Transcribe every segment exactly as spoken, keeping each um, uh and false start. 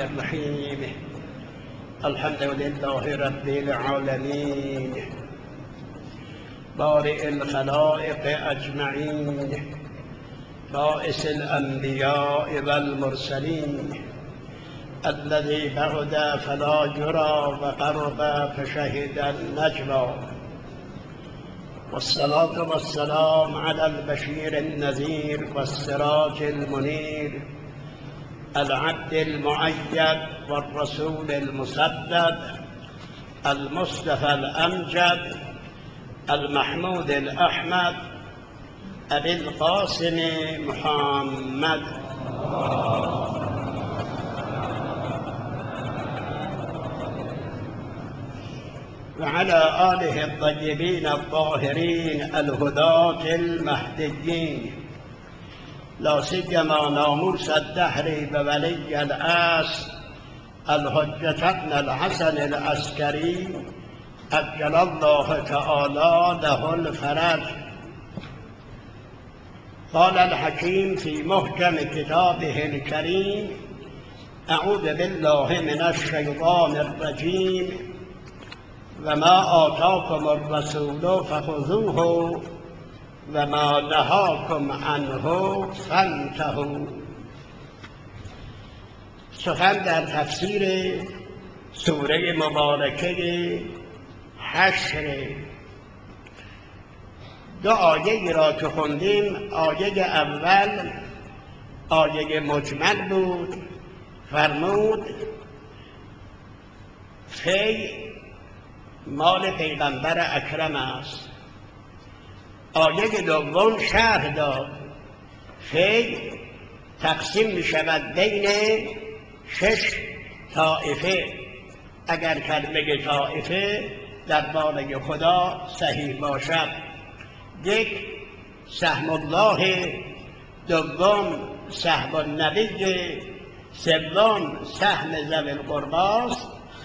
الرحيم الحمد لله رب العالمين بارئ الخلائق أجمعين بائس الأنبياء والمرسلين الذي بعد فلا يرى وقرب فشهد النجوى والصلاة والسلام على البشير النذير والسراج المنير العبد المؤيد والرسول المسدد المصطفى الأمجد المحمود الأحمد أبي القاسم محمد وعلى آله الطيبين الطاهرين الهداة المهديين لا سيما ناموس الدهر وولي العصر الحجة ابن الحسن العسكري عجل الله تعالى له الفرج. قال الحكيم في محكم كتابه الكريم: أعوذ بالله من الشيطان الرجيم وما آتاكم الرسول فخذوه وما نهاكم عنه فانتهوا. سخن در تفسیر سوره مبارکه حشر. دو آیه را که خوندیم، آیه اول آیه مجمل بود، فرمود فی مال پیغمبر اکرم است. آیه دوم شرح داد فی تقسیم می شود بین شش طائفه. اگر کلمه طائفه درباره خدا صحیح باشد: یک، سهم الله، دوم سهم النبی، سوم سهم ذوی القربی،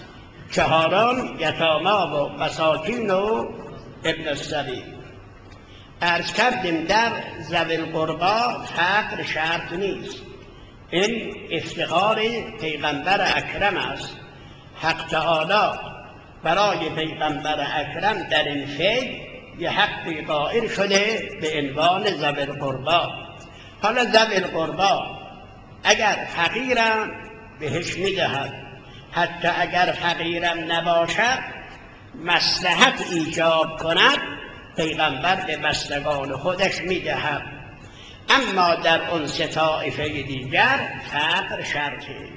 چهارم یتامی و مساکین و ابن السبیل. عرض کردیم در ذوی القربی فقر شرط نیست، این افتخار پیغمبر اکرم است. حق تعالی برای پیغمبر اکرم در این فی یه حقی قائل شده به عنوان ذوی القربی. حالا ذوی القربی اگر فقیرم بهش میدهد، حتی اگر فقیرم نباشد مصلحت ایجاب کند پیغمبر به بستگان خودش میدهد. اما در اون سه طائفه دیگر فقر شرطه.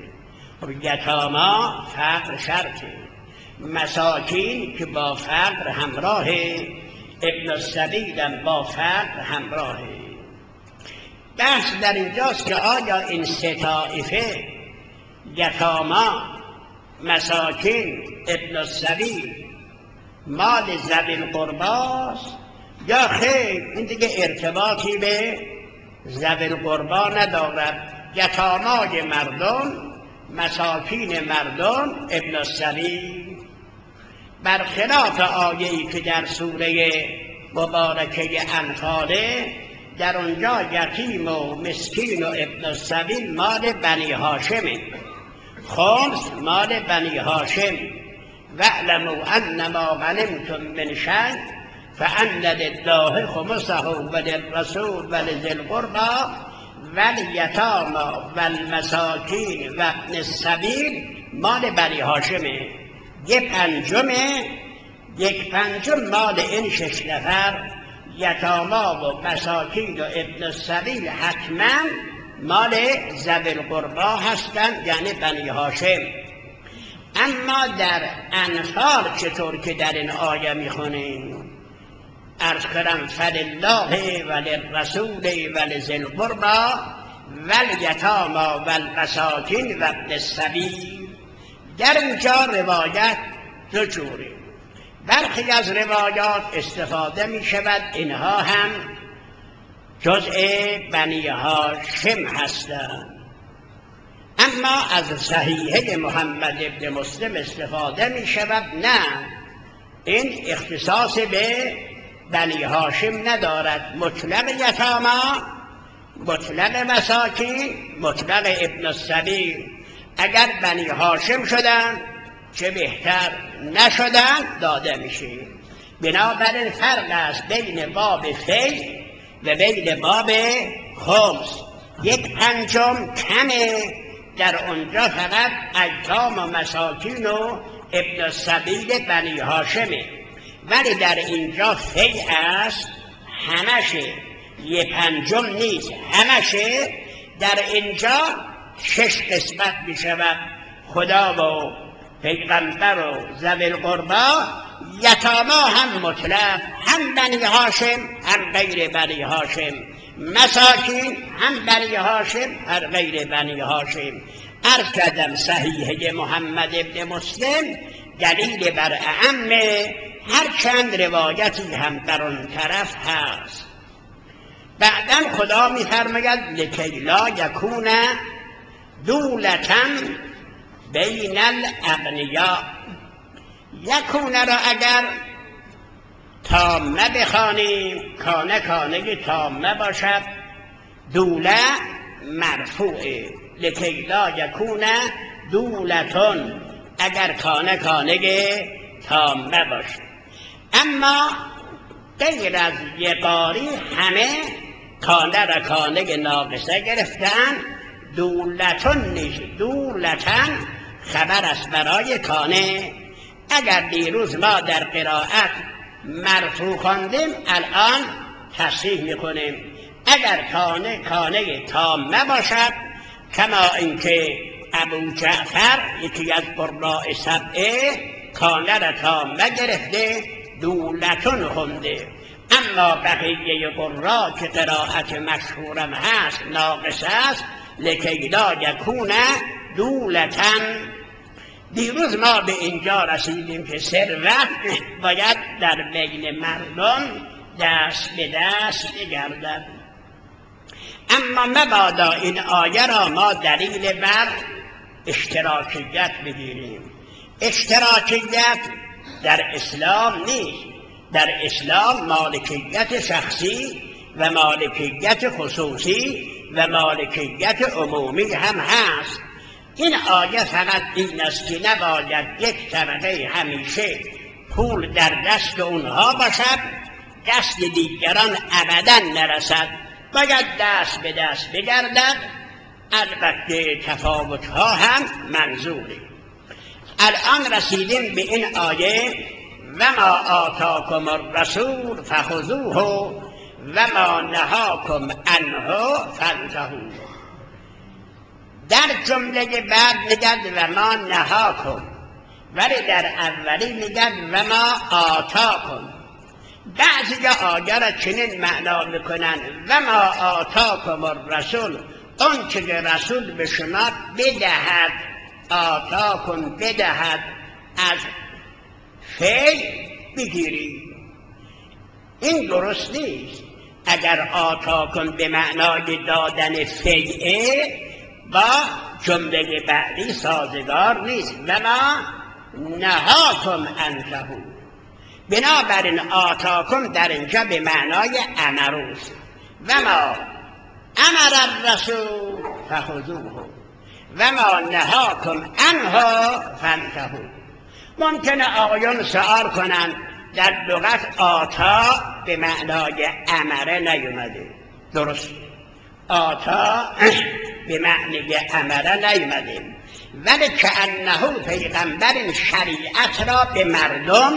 یتاما فقر شرطه، مساکین که با فقر همراه، ابن السبیل با فقر همراه. بحث در اینجاست که آیا این سه طائفه یتاما، مساکین، ابن السبیل مال ذوی القربی است یا خیر؟ این دیگه ارتباطی به ذوی القربی ندارد. یتامای مردم، مساکین مردم، ابن السبیل. برخلاف آیه‌ای که در سوره مبارکه انفال، در اونجا یتیم و مسکین و ابن السبیل مال بنی هاشمه، خمس مال بنی هاشم. واعلموا انما غنمتم من شیء فان لله خمسه وللرسول ولذی القربی والیتامی والمساکین وابن السبیل مال بنی هاشمه. یک پنجمه یک پنجم مال این شش نفر یتاما و مساکین و ابن السبیل حتما مال ذوی القربی هستند، یعنی بنی هاشم. اما در انفال چطور که در این آیه میخونیم؟ عرض کردم فلله وللرسول ولذی القربی والیتامی والمساکین وابن السبیل. در اینجا روایت دو جوره. برخی از روایات استفاده می شود اینها هم جزء بنی هاشم هستند، اما از صحیحه محمد ابن مسلم استفاده می شود نه، این اختصاص به بنی هاشم ندارد. مطلق یتاما، مطلق مساکین، مطلق ابن السبیل. اگر بنی هاشم شدن چه بهتر، نشدن داده میشه. بنابراین فرق است بین باب فی و بین باب خمس. یک پنجم کمه، در اونجا فقط ایتام و مساکین و ابن السبیل بنی هاشمه، ولی در اینجا فی است همشه، یه پنجم نیست، همشه. در اینجا شش قسمت می شود، خدا و پیغمبر و ذوی القربی، یتاما هم مطلق، هم بنی هاشم هم غیر بنی هاشم، مساکین هم بنی هاشم هم غیر بنی هاشم. عرض کردم صحیحه محمد ابن مسلم دلیل بر اعمه، هر چند روایتی هم در اون طرف هست. بعداً خدا می فرماید لکی لا یکون دولتاً بین الاغنیاء. یکون را اگر تامه بخوانیم، کانه کانه تامه باشد، دوله مرفوعه، لکی لا یکون دولتون اگر کانه کانه تامه باشد. اما غیر از یقاری همه کانه را کانه ناقصه گرفتن، دولتون نیست، دولتن خبر است برای کانه. اگر دیروز ما در قرائت مرفوع خواندیم، الان تصحیح میکنیم. اگر کانه کانه تامه باشد، کما اینکه ابو جعفر یکی از قراء سبعه کانه را تامه گرفته، دولتون خونده. اما بقیه قراء که قرائت مشهورم هست ناقص است، لکی لا یکون دولتن. دیروز ما به اینجا رسیدیم که ثروت باید در بین مردم دست به دست بگردد. اما مبادا این آیه را ما دلیل بر اشتراکیت بگیریم. اشتراکیت در اسلام نیست. در اسلام مالکیت شخصی و مالکیت خصوصی و مالکیت عمومی هم هست. این آیه فقط این است که نباید یک طبقه همیشه پول در دست اونها باشد، دست دیگران ابدا نرسد، باید دست به دست بگردد. البته تفاوتها هم منظوره. الان رسیدیم به این آیه و ما آتاکم الرسول فخذوه و ما نهاکم عنه فانتهوا. در جمله بعد میگد و ما نهاکم، ولی در اولی میگد و ما آتاکم. بعضی آیه را چنین معنا میکنن و ما آتاکم الرسول، اون که رسول به شما بدهد، آتاکم بدهد، از فی بگیری. این درست نیست. اگر آتاکم به معنای دادن فیعه با جمله بعدی سازگار نیست. و ما نهاکم انتهو، بنابراین آتاکم در اینجا به معنای امروست. و ما امر الرسول فخذوه و ما نهاکم عنه فانتهوا. ممکنه آقایان سوال کنند در لغت آتا به معنای امره نیومده. درست، آتا به معنی امره نیومده، ولی که انه پیغمبر شریعت را به مردم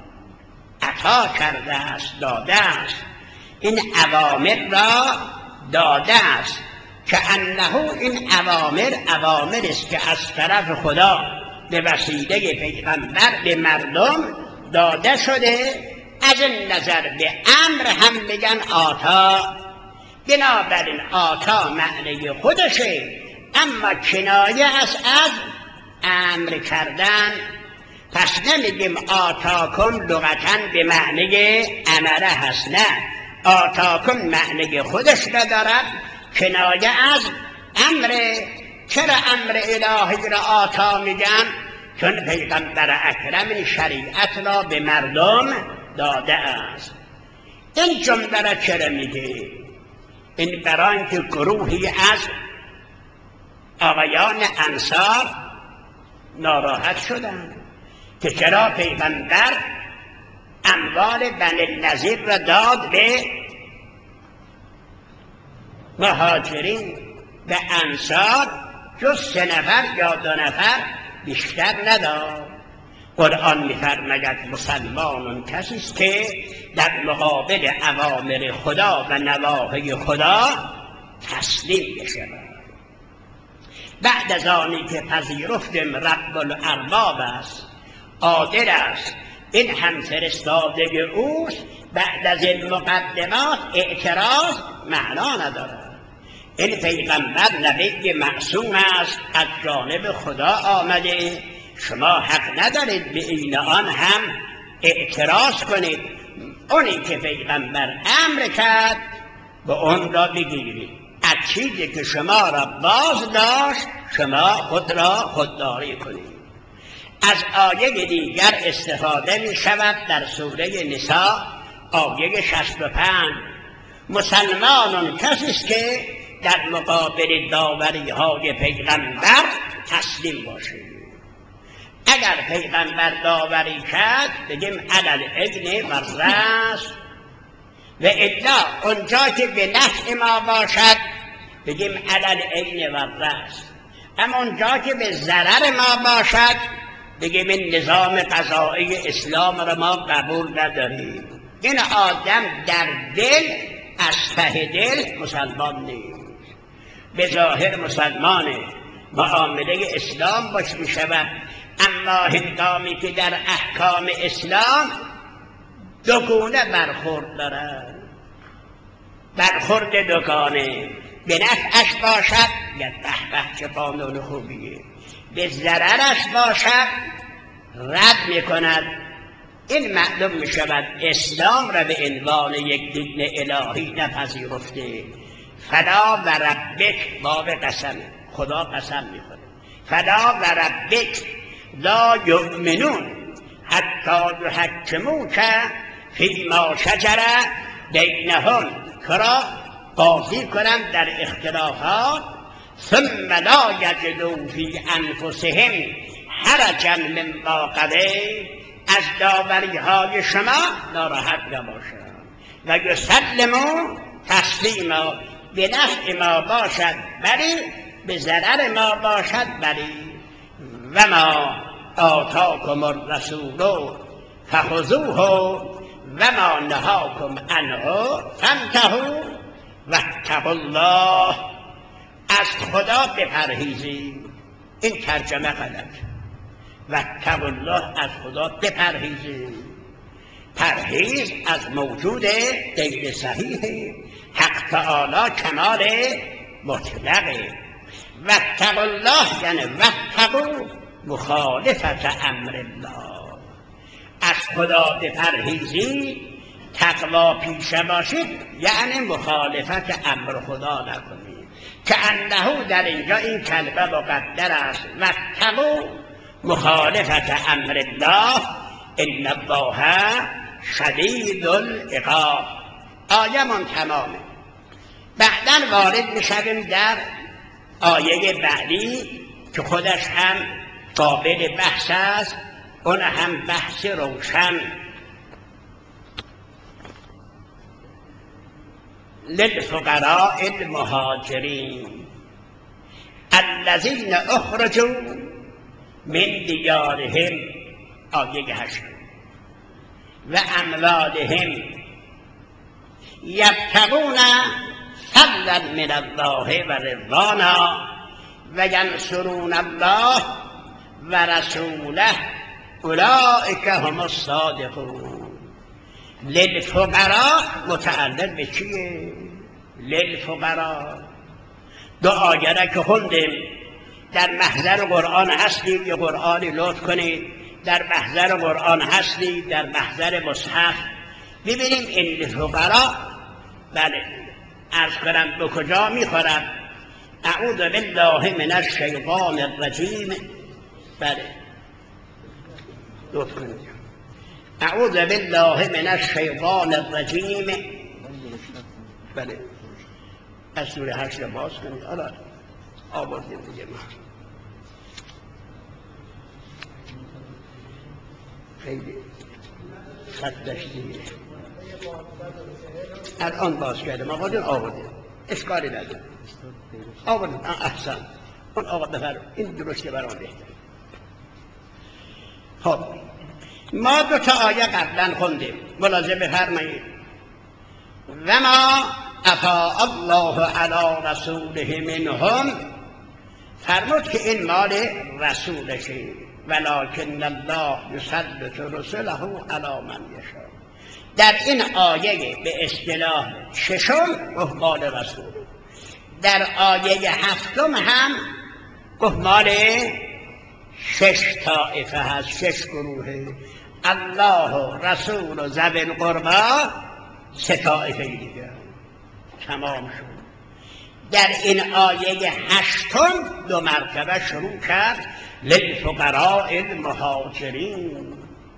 عطا کرده است، داده است. این اوامر را داده است. که انه این اوامر اوامر است که از طرف خدا به وسیله پیغمبر به مردم داده شده. از این نظر به امر هم میگن آتا. بنابراین آتا معنی خودشه، اما کنایه است از امر کردن. پس نمیگیم آتاکم لغتاً به معنی امره هست، نه، آتاکم معنی خودش را دارد، کنایه از امر. چرا امر الهی را آتا میگن؟ چون پیغمبر اکرم شریعت را به مردم داده است. این جمله را چرا میگه؟ این برای که گروهی از آقایان انصار ناراحت شدند که چرا پیغمبر اموال بنی نضیر را داد به مهاجرین، به انصار جز سه نفر یا دو نفر بیشتر نداد. قرآن می‌فرماید مسلمان کسی است که در مقابل اوامر خدا و نواهی خدا تسلیم بشود. بعد از آنی که پذیرفتم رب الارباب است، قادر است، این هم فرستاده اوست، بعد از این مقدمات اعتراض معنا ندارد. این پیغمبر نبی معصوم است، از جانب خدا آمده، شما حق ندارید به این آن هم اعتراض کنید. اونی که پیغمبر امر کرد به اون را بگیرید، از چیزی که شما را باز داشت شما خود را خودداری کنید. از آیه دیگر استفاده می شود در سوره نساء آیه شصت و پنج. مسلمانان کسی است که در مقابل داوری های پیغمبر تسلیم باشد. اگر پیغمبر داوری کرد بگیم علل ابن و رأس، و الا اونجا که به نفع ما باشد بگیم علل ابن و رأس، اما اونجا که به ضرر ما باشد بگیم این نظام قضایی اسلام را ما قبول نداریم. این آدم در دل از ته دل مسلمان نیست. به ظاهر مسلمانه، معامله اسلام باش می شود، اما هنگامی که در احکام اسلام دوگونه برخورد دارد. برخورد دوگانه، به نفعش باشد یا به به چه قانون خوبیه، به ضررش باشد رد می کند. این معلوم می شود اسلام را به عنوان یک دین الهی نپذیرفته. فلا و ربک، باب قسم، خدا قسم می خورد، فلا و ربک لا یؤمنون حتی یحکموک فیما شجر بینهم، کرا قاضی کنند در اختلافات، ثم لا یجدوا فی انفسهم حرجا مما قضیت، از داوری های شما ناراحت نباشند و یسلموا تسلیما، به نفع ما باشد بلی، به ضرر ما باشد بلی. و ما آتاکم الرسول فخذوه و ما نهاکم عنه فانتهوا واتقوا الله، از خدا بپرهیزید. این ترجمه غلط. واتقوا الله، از خدا بپرهیزید. پرهیز از موجود غیر صحیح، حق تعالی کمال مطلقه. واتقوا الله یعنی واتقوا مخالفت امر الله، از خدا بپرهیزید، تقوا پیشه باشید، یعنی مخالفت امر خدا نکنید. که انه در اینجا این کلمه مقدر است، واتقوا مخالفت امر الله ان الله شدید العقاب. آیه من تمامه. بعداً وارد میشویم در آیه بعدی که خودش هم قابل بحث است، اون هم بحث روشن. للفقراء المهاجرین الذین اخرجوا من دیارهم، آیه هشت، و اموالهم یبتغون فضلا من الله و رضوانا و ینصرون الله و رسوله اولئک هم الصادقون. للفقراء متعلق به چیه؟ للفقراء. دو آیه را که خوندیم در محضر قرآن هستید، یه قرآنی لطف کنید، در محضر قرآن هستید، در محضر مصحف ببینیم این للفقراء. بله عرض کنم به کجا میخورد. اعوذ بالله من الشیطان الرجیم. بله لطف کنید. اعوذ بالله من الشیطان الرجیم. بله از سوره هشت باز کنید. آوردیم دیگه ما خیلی خطش دیگه الان باز کردم آقا آوردیم اشکالی نداره آوردیم احسن اون آقا بفر این درسته برام بهتر. خب ما دو تا آیه قبلا خوندیم ملاحظه بفرمایید و ما افاء الله علی رسوله منهم فرمود که این مال رسولشه ولکن الله یسلط رسله علی من یشاء. در این آیه به اصطلاح ششم گفت مال رسول، در آیه هفتم هم گفت مال شش طائفه هست، شش گروهه، الله و رسول و ذوی القربی، سه طائفه دیگه تمام شد. در این آیه هشتم دو مرتبه شروع کرد للفقراء المهاجرین.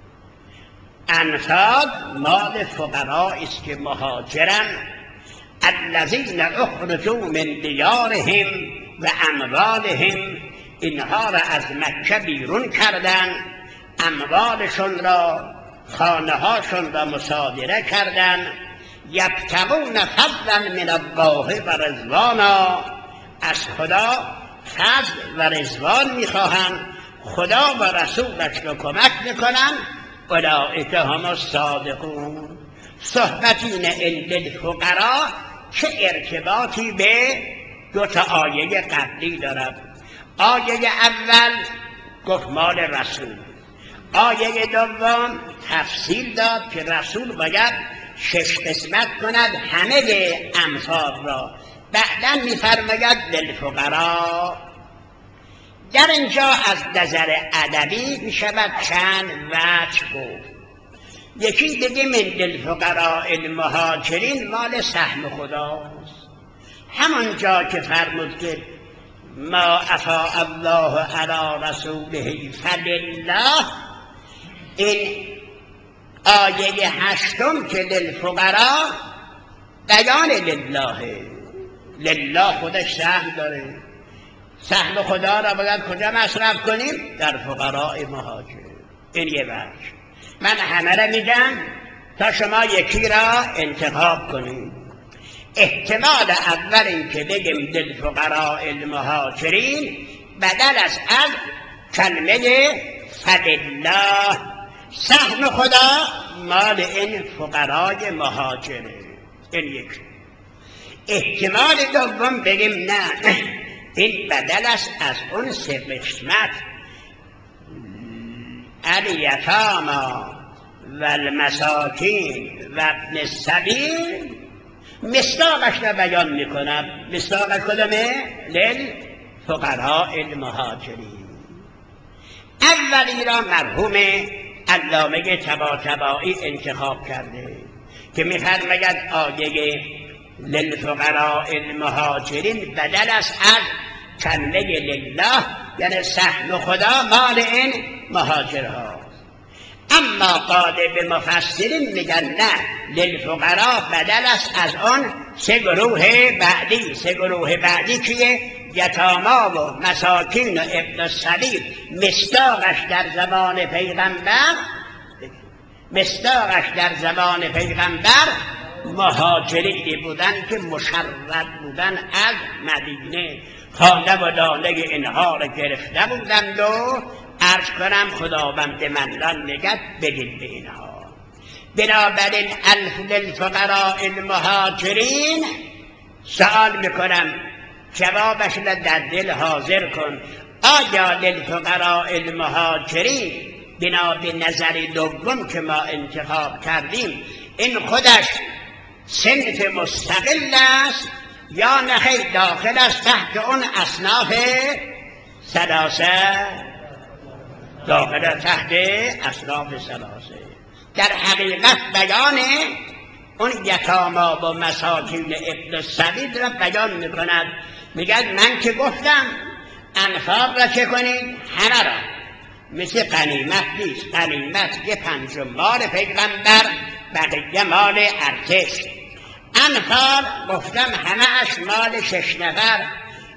انفاق مال فقراء است که مهاجرن، الذین اخرجوا من دیارهم و اموالهم، اینها را از مکه بیرون کردن، اموالشون را خانه هاشون را مصادره کردن، یبتغون فضلا من الله و رضوانا، از خدا فضل و رضوان میخواهند، خدا و رسولش را کمک میکنن، اولئک هم الصادقون. صحبتین عند الفقراء چه ارتباطی به دو تا آیه قبلی دارد؟ آیه اول گفت مال رسول، آیه دوم تفصیل داد که رسول باید شش قسمت کند همه انفاق را، بعدا میفرماید للفقراء. در اینجا از نظر ادبی میشود چند وجه گفت. یکی بگیم من للفقراء المهاجرین مال سهم خداست، همانجا که فرمود که ما افاء الله علی رسوله فلله، این آیه هشتم که للفقراء بیان لله، لله خودش سهم داره، سهم خدا را باید کجا مصرف کنیم؟ در فقراء مهاجر. این یه وجه. من همه را میگم تا شما یکی را انتخاب کنید. احتمال اول این که بگیم للفقراء المهاجرین بدل است از کلمه فلله، سهم خدا مال این فقرای مهاجره. این یک. احتمال دوم بگیم نه، این بدل است از اون سه قسمت، الیتاما و المساکین و ابن السبیل. مصداقش را بیان میکنم. مصداقش کدامه؟ للفقراء المهاجرین. اولی را مرحوم علامه طباطبایی انتخاب کرده که میفرماید آیه للفقراء المهاجرین بدل است از کلمه لله، یعنی سهم خدا مال این مهاجرها. اما قالب مفسرین میگن نه، للفقراء بدل است از آن سه گروه بعدی. سه گروه بعدی کیه؟ یتاما و مساکین و ابن السبیل. مصداقش در زمان پیغمبر مصداقش در زمان پیغمبر مهاجرینی بودن که مشرد بودن از مدینه، خانه و دانه اینها را گرفته بودند و عرض کنم خداوند منان نگت بدید به اینها. بنابراین الف للفقراء المهاجرین، سوال میکنم جوابش را در دل حاضر کن، آیا للفقراء المهاجرین بنا به نظر دوم که ما انتخاب کردیم این خودش صنف مستقل است یا نه داخل است تحت اون اصناف ثلاثه؟ داخل تحت اصناف ثلاثه. در حقیقت بیان اون یتاما و مساکین ابن السبیل را بیان میکند. میگد من که گفتم انفاق را چه کنید؟ همه را، مثل غنیمت نیست. غنیمت یه پنجم مال پیغمبر، بقیه مال ارتش. انفاق گفتم همه اش مال شش نفر،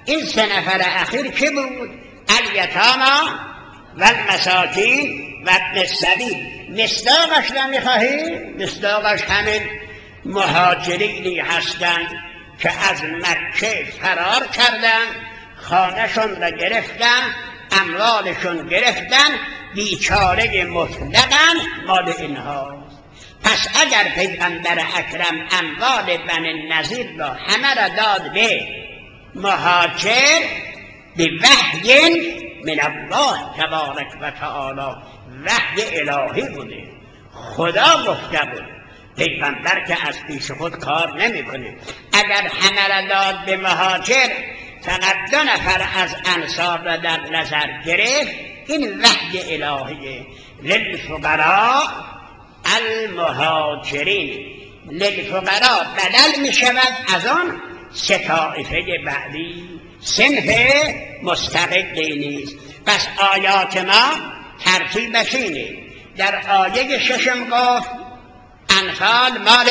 این سه نفر اخیر کی بود؟ الیتاما و المساکین و ابن السبیل. مصداقش را میخواهید؟ مصداقش همین مهاجرینی هستند که از مکه فرار کردند، خانهشون را گرفتن، اموالشون گرفتن، بیچاره مطلقاً مال اینها. پس اگر پیغمبر اکرم اموال بنی نضیر را همه را داد به مهاجر، به وحی من الله تبارک و تعالی، وحی الهی بوده، خدا گفته بود، پیغمبر که از پیش خود کار نمیکنه. اگر همه را داد به مهاجر، فقط دو نفر از انصار را در نظر گرفت، این وحی الهیه. للفقراء المهاجرین، للفقراء بدل می شود از آن سه طایفه بعدی، صنف مستقلی نیست. پس آیات ما ترتیبش اینه. در آیه ششم گفت انفال مال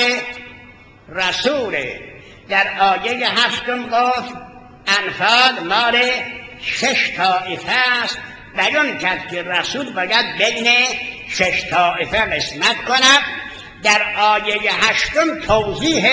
رسوله، در آیه هفتم گفت انفال مال شش طایفه است، بیان کرد که رسول باید بین شش طایفه قسمت کند. در آیه هشتم توضیح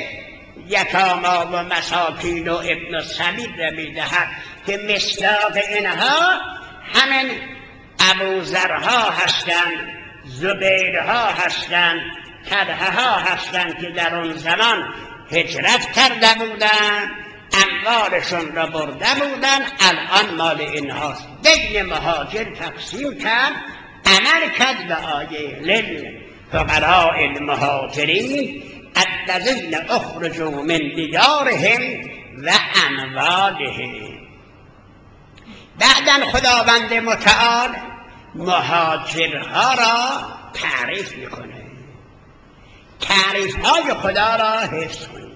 یتاما و مساکین و ابن السبیل را میدهد که مصداق اینها همین ابوذرها هستند، زبیرها هستند، طلحه‌ها هستند که در اون زمان هجرت کرده بودند، اموالشون را برده بودن، الان مال اینهاست. بین مهاجر تقسیم کرد، عمل کرد به آیه للفقراء المهاجرین الذین اخرجوا من دیارهم و اموالهم. بعداً خداوند متعال مهاجرها را تعریف میکنه. تعریف های خدا را حفظ کنید.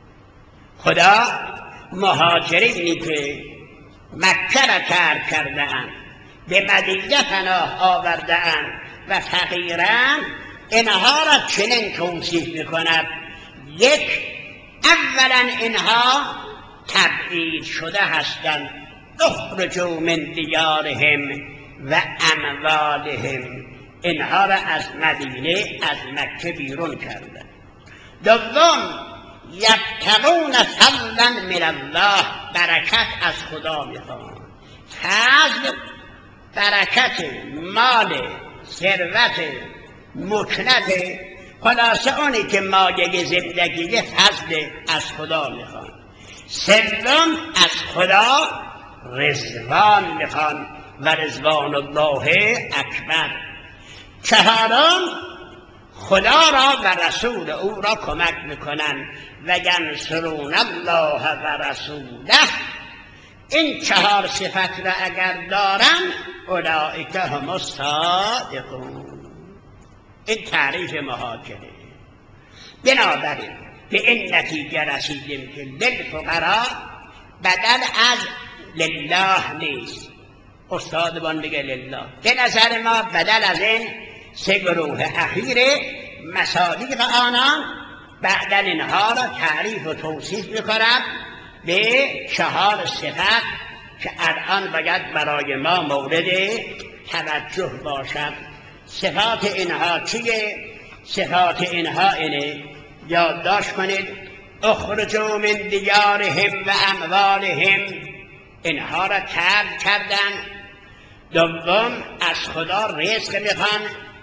خدا مهاجرینی که مکه را ترک کرده اند، به مدینه پناه آورده اند و فقیرند، اینها را چنین توصیف میکند. یک، اولا اینها تبعید شده هستند، اخرجوا من دیارهم و اموالهم، اینها را از مدینه از مکه بیرون کردند. دوم، یبتغون فضلا من الله، برکت از خدا میخوان. فضل برکت، مال، ثروت، مکنت، خلاصه اونی که مایه زندگی فضل از خدا میخوان. سوم، از خدا رضوان میخوان و رضوان الله اکبر. چهارم، خدا را و رسول او را کمک میکنن و ینصرون الله و رسوله. این چهار صفت را اگر دارن، اولئک هم الصادقون. این تعریف مهاجره. بنابراین به این نتیجه رسیدیم که للفقراء بدل از لله نیست. استادمان میگه لله. به نظر ما بدل از این سه گروه اخیر مصادیق آنان، بعدا اینها را تعریف و توصیف میکنند به چهار صفت که الان باید برای ما مورد توجه باشد. صفات اینها چیه؟ صفات اینها اینه، یادداشت کنید. اخرجوا من دیارهم و اموالهم، اینها را ترک کردن. دوم، از خدا رزق میخوان،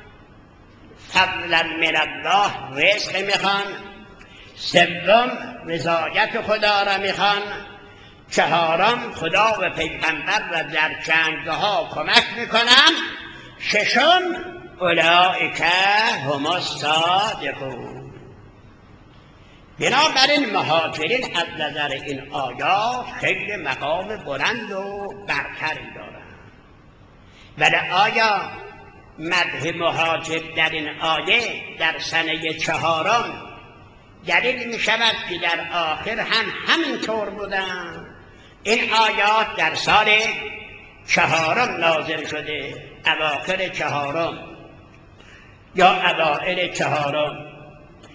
فضلا من الله رزق میخوان. سوم، رضایت خدا را میخوان. چهارم، خدا و پیغمبر را در جنگها کمک میکنن. ششم، اولئک هم الصادقون. بنابراین مهاجرین از نظر این آیات خیلی مقام بلند و برتری دارند. ولی آیا مدح مهاجر در این آیه در سنه چهارم دلیل می شود که در آخر هم همینطور بودن؟ این آیات در سال چهارم نازل شده، اواخر چهارم یا اوائل چهارم.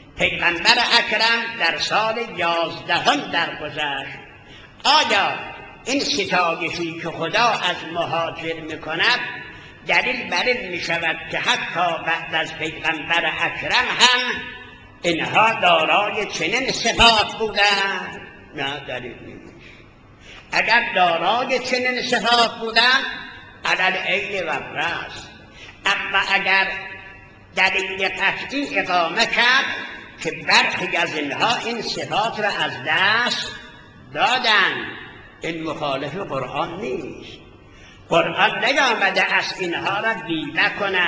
پیغمبر اکرم در سال یازدهم درگذشت. آیا این ستایشی که خدا از مهاجر میکند دلیل بر این میشود که حتی بعد از پیغمبر اکرم هم اینها دارای چنین صفات بودند؟ نه، دلیل نیست. اگر دارای چنین صفات بودند علل عین و الرأس، اما اگر دلیل قطعی اقامه کرد که برخی از اینها این صفات را از دست دادن، این مخالف قرآن نیست. قرآن نیامده از اینها را بیمه کند،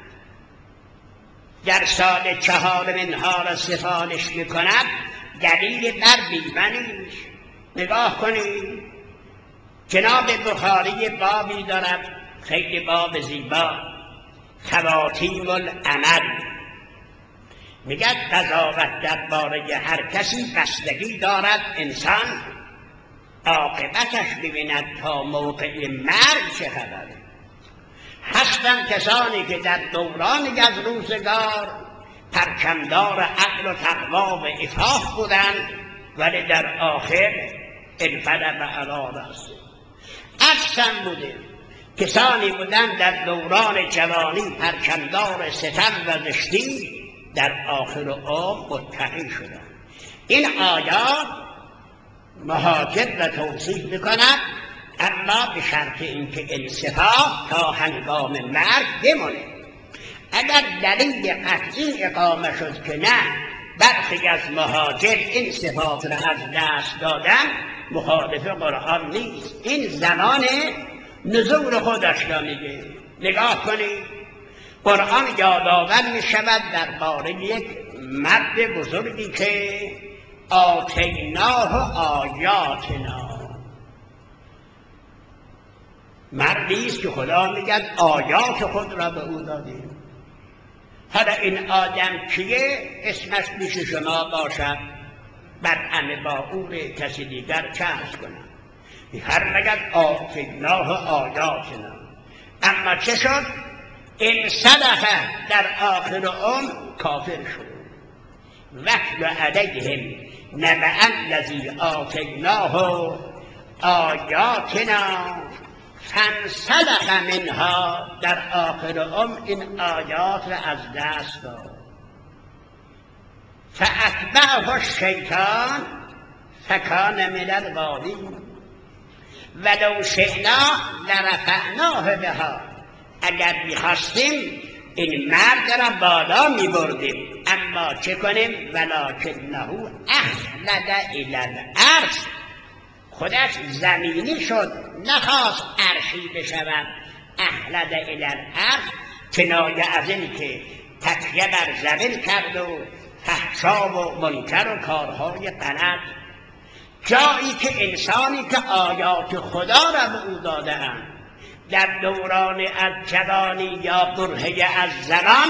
در سال چهارم اینها را سفارش میکند، دلیل بر بیمه نیست. نگاه کنید، جناب بخاری بابی دارد خیلی باب زیبا، خواتیم العمل، میگه قضاوت درباره هر کسی بستگی دارد انسان عاقبتش ببیند تا موقع مرگ چه خبره. هستند کسانی که در دورانی از روزگار پرچمدار عقل و تقوا و عفاف بودند ولی در آخر انقلب علی رأسه. اصلا بوده کسانی بودند در دوران جوانی پرچمدار ستم و زشتی، در آخر عمر متقی شدند. این آیات مهاجر را توصیف میکند، اما به شرط اینکه این صفات تا هنگام مرگ بمونه. اگر دلیل قطعی اقامه شد که نه، برخی از مهاجر این صفات را از دست دادن، مخالف قرآن نیست. این زمان نزول خودش را میگه. نگاه کنید، قرآن یادآور می شود درباره یک مرد بزرگی که آتیناه آیاتنا، مردی است که خدا میگه آیات خود را به او دادیم. حالا این آدم کیه؟ اسمش پیش شما باشد، بدعم با او کسی دیگر چه عرض کنم. هر نگد آتیناه آیاتنا، اما چه شد؟ این صدقه در آخر عمر کافر شد. وَاتْلُ عَلَیْهِمْ نَبَأَ الَّذِی آتَیْنَاهُ آیاتنا فانسلخ منها، در آخر عمر این آیات را از دست داد. فأتبعه الشیطان فکان من الغاوین ولو شئنا لرفعناه بها، اگر میخواستیم این مرد را بالا میبردیم، اما چه کنیم؟ ولکنه اخلد الی الارض، خودش زمینی شد، نخواست عرشی بشود. اخلد الی الارض کنایه از این که تکیه بر زمین کرد و فحشا و منکر و کارهای غلط، جایی که انسانی که آیات خدا را به او داده‌اند در دوران از جوانی یا برهه از زمان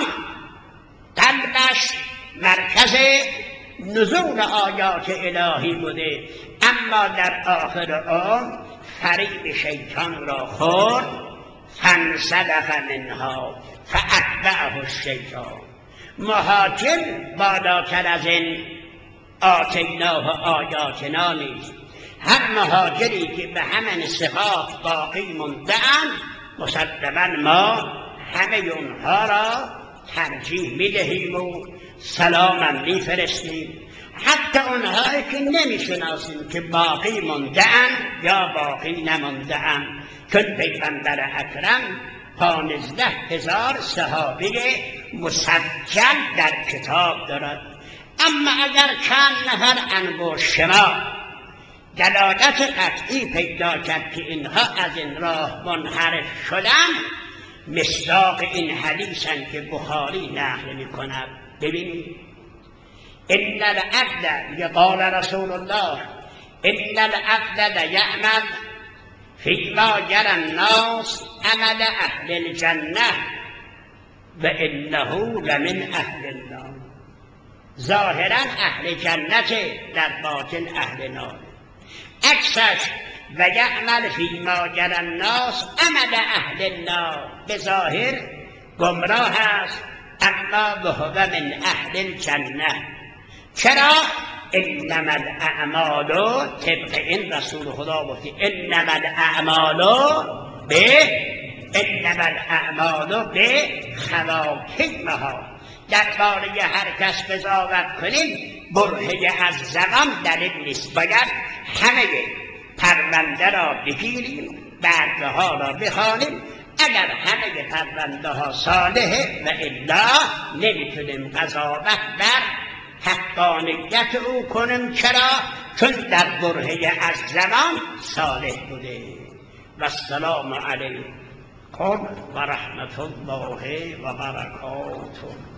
قلبش مرکز نزول آیات الهی بوده، اما در آخر عمر فریب شیطان را خورد. فانسلخ منها فأتبعه الشیطان. مهاجر بالاتر از این آتیناه آیاتنا نیست. هر مهاجری که به همین صفات باقی مونده‌اند، مسلماً ما همه اونها را ترجیح میدهیم و سلام میفرستیم. حتی اونهایی که نمیشناسیم که باقی مونده‌اند یا باقی نمونده‌اند، چون پیغمبر اکرم پانزده هزار صحابی مسجل در کتاب دارد. اما اگر چند نفر انگشت شمار دلالت قطعی پیدا کرد که اینها از این راه منحرف شدن، مصداق این حدیثن که بخاری نقل می‌کند. ببینید، ان العبد، قال رسول الله، ان العبد لیعمل فیما یری الناس عمل اهل الجنه و انه لمن اهل النار. ظاهرا اهل جنت، در باطن اهل نار. عکسش و یعمل فیما یری الناس عمل اهل النار، به ظاهر گمراه است، اما وهو من اهل الجنه. چرا؟ انما الاعمال، طبق این رسول خدا گفته انما الاعمال به انما الاعمال به خواتیمها. درباره هر کس قضاوت کنیم برهه از زمان دلیل نیست، باید همه پرونده را بگیریم، برگه ها را بخوانیم. اگر همه پرونده ها صالحه و الا نمیتونیم قضاوت بر حقانیت او کنیم. چرا؟ چون در برهه از زمان صالح بوده. و السلام علیکم و رحمت الله و برکاته.